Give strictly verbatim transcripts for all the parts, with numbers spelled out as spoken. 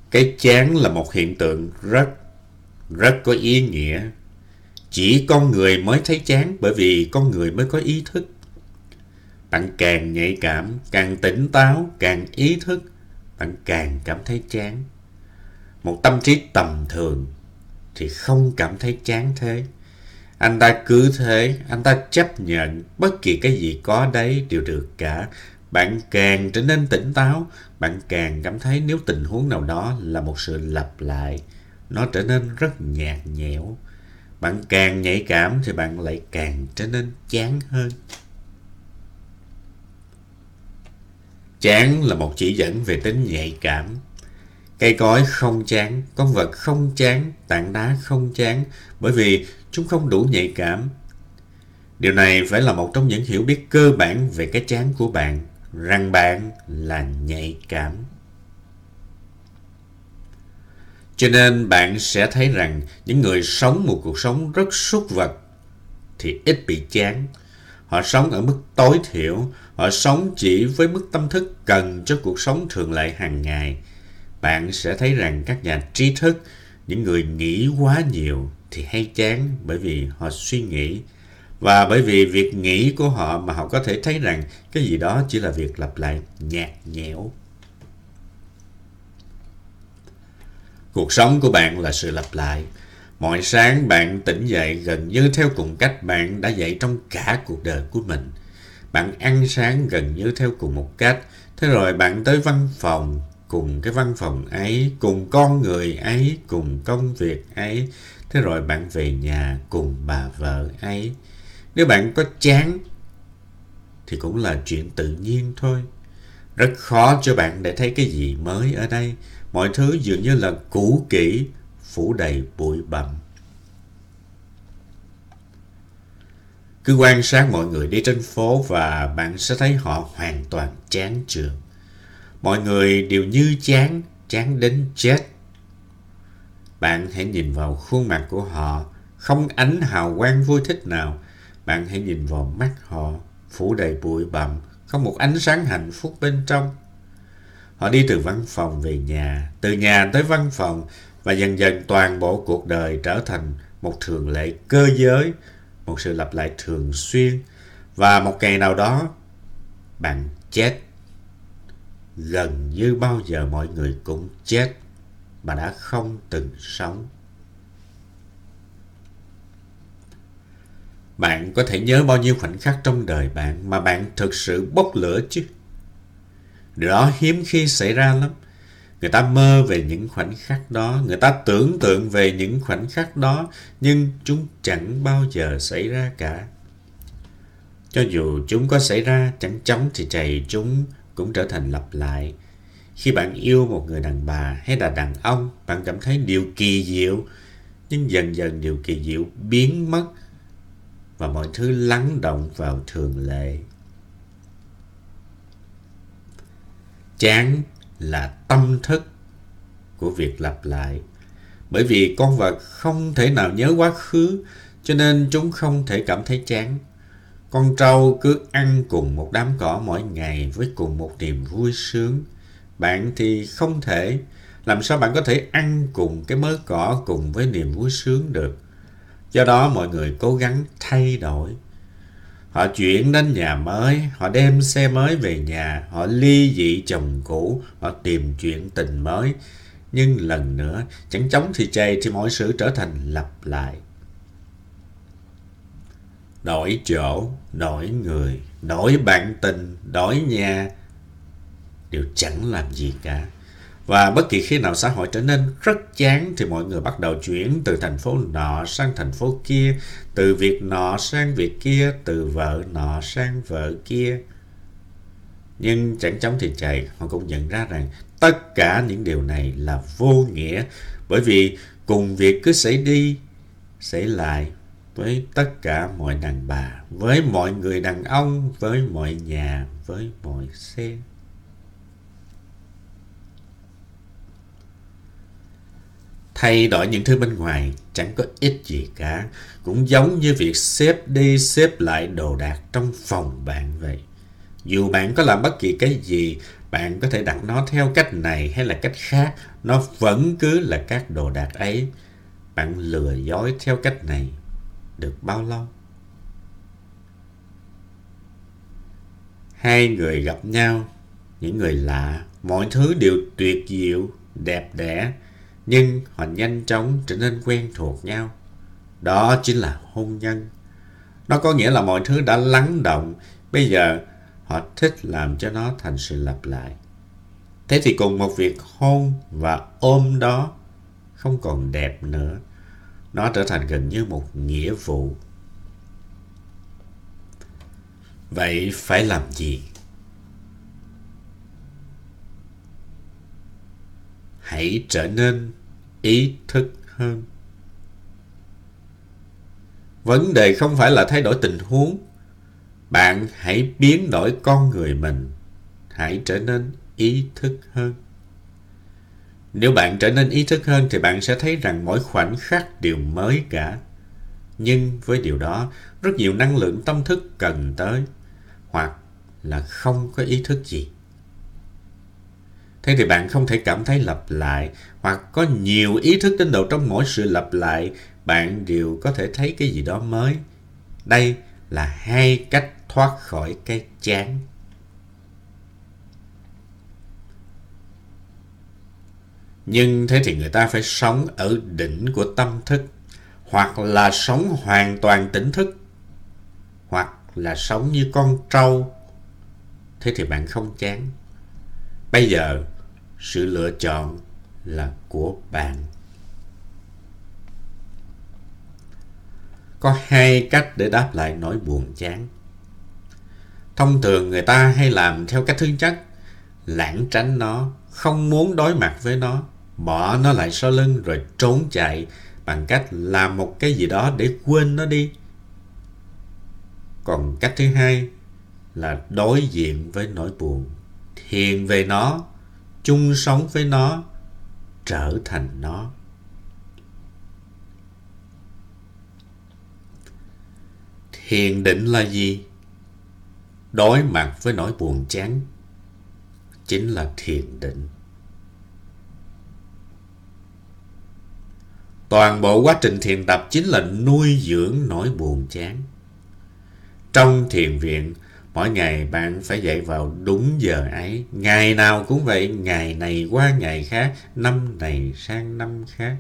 Cái chán là một hiện tượng rất, rất có ý nghĩa. Chỉ con người mới thấy chán bởi vì con người mới có ý thức. Bạn càng nhạy cảm, càng tỉnh táo, càng ý thức, bạn càng cảm thấy chán. Một tâm trí tầm thường thì không cảm thấy chán thế. Anh ta cứ thế, anh ta chấp nhận bất kỳ cái gì có đấy đều được cả. Bạn càng trở nên tỉnh táo, bạn càng cảm thấy nếu tình huống nào đó là một sự lặp lại, nó trở nên rất nhạt nhẽo. Bạn càng nhạy cảm thì bạn lại càng trở nên chán hơn. Chán là một chỉ dẫn về tính nhạy cảm. Cây cối không chán, con vật không chán, tảng đá không chán, bởi vì chúng không đủ nhạy cảm. Điều này phải là một trong những hiểu biết cơ bản về cái chán của bạn, rằng bạn là nhạy cảm. Cho nên bạn sẽ thấy rằng những người sống một cuộc sống rất súc vật thì ít bị chán. Họ sống ở mức tối thiểu, họ sống chỉ với mức tâm thức cần cho cuộc sống thường lệ hàng ngày. Bạn sẽ thấy rằng các nhà trí thức, những người nghĩ quá nhiều thì hay chán bởi vì họ suy nghĩ. Và bởi vì việc nghĩ của họ mà họ có thể thấy rằng cái gì đó chỉ là việc lặp lại nhạt nhẽo. Cuộc sống của bạn là sự lặp lại. Mọi sáng bạn tỉnh dậy gần như theo cùng cách bạn đã dậy trong cả cuộc đời của mình. Bạn ăn sáng gần như theo cùng một cách. Thế rồi bạn tới văn phòng, cùng cái văn phòng ấy, cùng con người ấy, cùng công việc ấy. Thế rồi bạn về nhà cùng bà vợ ấy. Nếu bạn có chán thì cũng là chuyện tự nhiên thôi. Rất khó cho bạn để thấy cái gì mới ở đây. Mọi thứ dường như là cũ kỹ, phủ đầy bụi bặm. Cứ quan sát mọi người đi trên phố và bạn sẽ thấy họ hoàn toàn chán chường. Mọi người đều như chán, chán đến chết. Bạn hãy nhìn vào khuôn mặt của họ, không ánh hào quang vui thích nào. Bạn hãy nhìn vào mắt họ, phủ đầy bụi bặm, không một ánh sáng hạnh phúc bên trong. Họ đi từ văn phòng về nhà, từ nhà tới văn phòng, và dần dần toàn bộ cuộc đời trở thành một thường lệ cơ giới, một sự lặp lại thường xuyên. Và một ngày nào đó, bạn chết. Gần như bao giờ mọi người cũng chết mà đã không từng sống. Bạn có thể nhớ bao nhiêu khoảnh khắc trong đời bạn mà bạn thực sự bốc lửa chứ? Điều đó hiếm khi xảy ra lắm. Người ta mơ về những khoảnh khắc đó, người ta tưởng tượng về những khoảnh khắc đó, nhưng chúng chẳng bao giờ xảy ra cả. Cho dù chúng có xảy ra, chẳng chóng thì chày chúng cũng trở thành lặp lại. Khi bạn yêu một người đàn bà hay là đàn ông, bạn cảm thấy điều kỳ diệu, nhưng dần dần điều kỳ diệu biến mất và mọi thứ lắng động vào thường lệ. Chán là tâm thức của việc lặp lại. Bởi vì con vật không thể nào nhớ quá khứ, cho nên chúng không thể cảm thấy chán. Con trâu cứ ăn cùng một đám cỏ mỗi ngày với cùng một niềm vui sướng. Bạn thì không thể. Làm sao bạn có thể ăn cùng cái mớ cỏ cùng với niềm vui sướng được? Do đó mọi người cố gắng thay đổi. Họ chuyển đến nhà mới, họ đem xe mới về nhà, họ ly dị chồng cũ, họ tìm chuyện tình mới. Nhưng lần nữa, chẳng chóng thì chày thì mọi sự trở thành lặp lại. Đổi chỗ, đổi người, đổi bạn tình, đổi nhà, đều chẳng làm gì cả. Và bất kỳ khi nào xã hội trở nên rất chán thì mọi người bắt đầu chuyển từ thành phố nọ sang thành phố kia, từ việc nọ sang việc kia, từ vợ nọ sang vợ kia. Nhưng chẳng chóng thì chày, họ cũng nhận ra rằng tất cả những điều này là vô nghĩa, bởi vì cùng việc cứ xảy đi, xảy lại với tất cả mọi đàn bà, với mọi người đàn ông, với mọi nhà, với mọi xe. Thay đổi những thứ bên ngoài chẳng có ích gì cả, cũng giống như việc xếp đi xếp lại đồ đạc trong phòng bạn vậy. Dù bạn có làm bất kỳ cái gì, bạn có thể đặt nó theo cách này hay là cách khác, nó vẫn cứ là các đồ đạc ấy. Bạn lừa dối theo cách này được bao lâu? Hai người gặp nhau, những người lạ, mọi thứ đều tuyệt diệu, đẹp đẽ, nhưng họ nhanh chóng trở nên quen thuộc nhau. Đó chính là hôn nhân. Nó có nghĩa là mọi thứ đã lắng động, bây giờ họ thích làm cho nó thành sự lặp lại. Thế thì cùng một việc hôn và ôm đó không còn đẹp nữa. Nó trở thành gần như một nghĩa vụ. Vậy phải làm gì? Hãy trở nên ý thức hơn. Vấn đề không phải là thay đổi tình huống. Bạn hãy biến đổi con người mình. Hãy trở nên ý thức hơn. Nếu bạn trở nên ý thức hơn thì bạn sẽ thấy rằng mỗi khoảnh khắc đều mới cả. Nhưng với điều đó, rất nhiều năng lượng tâm thức cần tới, hoặc là không có ý thức gì. Thế thì bạn không thể cảm thấy lặp lại, hoặc có nhiều ý thức đến độ trong mỗi sự lặp lại, bạn đều có thể thấy cái gì đó mới. Đây là hai cách thoát khỏi cái chán. Nhưng thế thì người ta phải sống ở đỉnh của tâm thức, hoặc là sống hoàn toàn tỉnh thức, hoặc là sống như con trâu. Thế thì bạn không chán. Bây giờ, sự lựa chọn là của bạn. Có hai cách để đáp lại nỗi buồn chán. Thông thường người ta hay làm theo cách thứ nhất, lảng tránh nó, không muốn đối mặt với nó, bỏ nó lại sau lưng rồi trốn chạy bằng cách làm một cái gì đó để quên nó đi. Còn cách thứ hai là đối diện với nỗi buồn, thiền về nó, chung sống với nó, trở thành nó. Thiền định là gì? Đối mặt với nỗi buồn chán chính là thiền định. Toàn bộ quá trình thiền tập chính là nuôi dưỡng nỗi buồn chán. Trong thiền viện, mỗi ngày bạn phải dậy vào đúng giờ ấy. Ngày nào cũng vậy, ngày này qua ngày khác, năm này sang năm khác.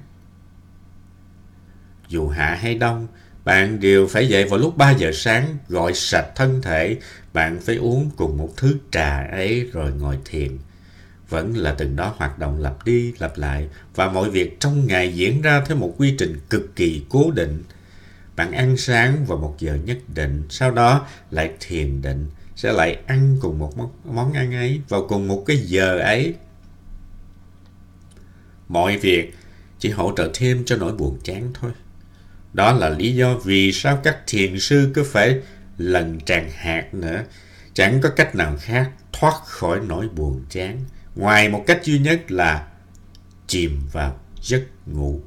Dù hạ hay đông, bạn đều phải dậy vào lúc ba giờ sáng, gội sạch thân thể. Bạn phải uống cùng một thứ trà ấy rồi ngồi thiền. Vẫn là từng đó hoạt động lặp đi lặp lại, và mọi việc trong ngày diễn ra theo một quy trình cực kỳ cố định. Bạn ăn sáng vào một giờ nhất định, sau đó lại thiền định, sẽ lại ăn cùng một món ăn ấy vào cùng một cái giờ ấy. Mọi việc chỉ hỗ trợ thêm cho nỗi buồn chán thôi. Đó là lý do vì sao các thiền sư cứ phải lần tràng hạt nữa. Chẳng có cách nào khác thoát khỏi nỗi buồn chán, ngoài một cách duy nhất là chìm vào giấc ngủ.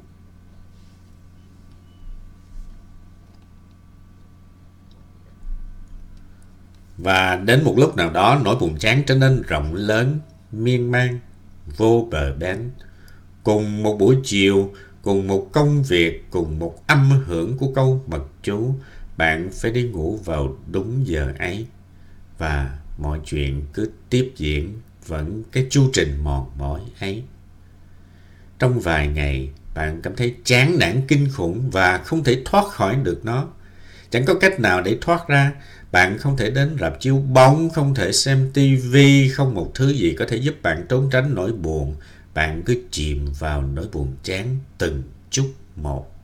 Và đến một lúc nào đó, nỗi buồn chán trở nên rộng lớn, miên man, vô bờ bến. Cùng một buổi chiều, cùng một công việc, cùng một âm hưởng của câu mật chú, bạn phải đi ngủ vào đúng giờ ấy. Và mọi chuyện cứ tiếp diễn vẫn cái chu trình mòn mỏi ấy. Trong vài ngày, bạn cảm thấy chán nản kinh khủng và không thể thoát khỏi được nó. Chẳng có cách nào để thoát ra. Bạn không thể đến rạp chiếu bóng, không thể xem tivi, không một thứ gì có thể giúp bạn trốn tránh nỗi buồn. Bạn cứ chìm vào nỗi buồn chán từng chút một.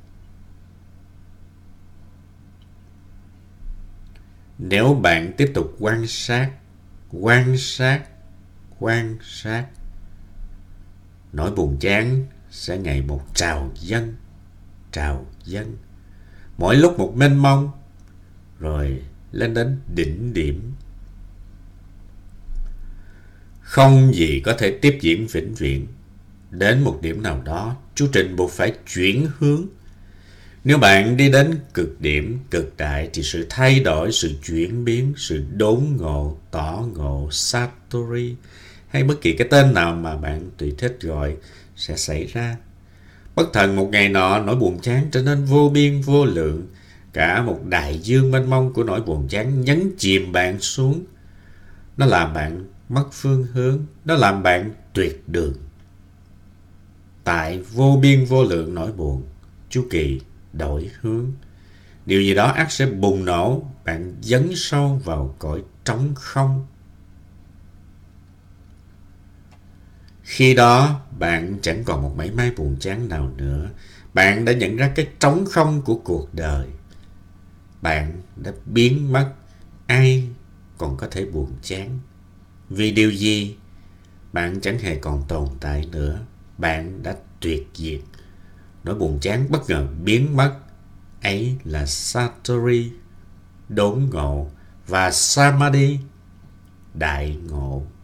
Nếu bạn tiếp tục quan sát, quan sát, quan sát, nỗi buồn chán sẽ ngày một trào dâng, trào dâng, mỗi lúc một mênh mông, rồi lên đến đỉnh điểm. Không gì có thể tiếp diễn vĩnh viễn. Đến một điểm nào đó, chu trình buộc phải chuyển hướng. Nếu bạn đi đến cực điểm, cực đại thì sự thay đổi, sự chuyển biến, sự đốn ngộ, tỏ ngộ, Satori hay bất kỳ cái tên nào mà bạn tùy thích gọi sẽ xảy ra. Bất thần một ngày nọ, nỗi buồn chán trở nên vô biên vô lượng. Cả một đại dương mênh mông của nỗi buồn chán nhấn chìm bạn xuống. Nó làm bạn mất phương hướng, nó làm bạn tuyệt đường. Tại vô biên vô lượng nỗi buồn, chu kỳ đổi hướng. Điều gì đó ắt sẽ bùng nổ, bạn dấn sâu vào cõi trống không. Khi đó, bạn chẳng còn một mảy may buồn chán nào nữa. Bạn đã nhận ra cái trống không của cuộc đời. Bạn đã biến mất. Ai còn có thể buồn chán? Vì điều gì? Bạn chẳng hề còn tồn tại nữa. Bạn đã tuyệt diệt. Nỗi buồn chán bất ngờ biến mất. Ấy là Satori, đốn ngộ, và Samadhi, đại ngộ.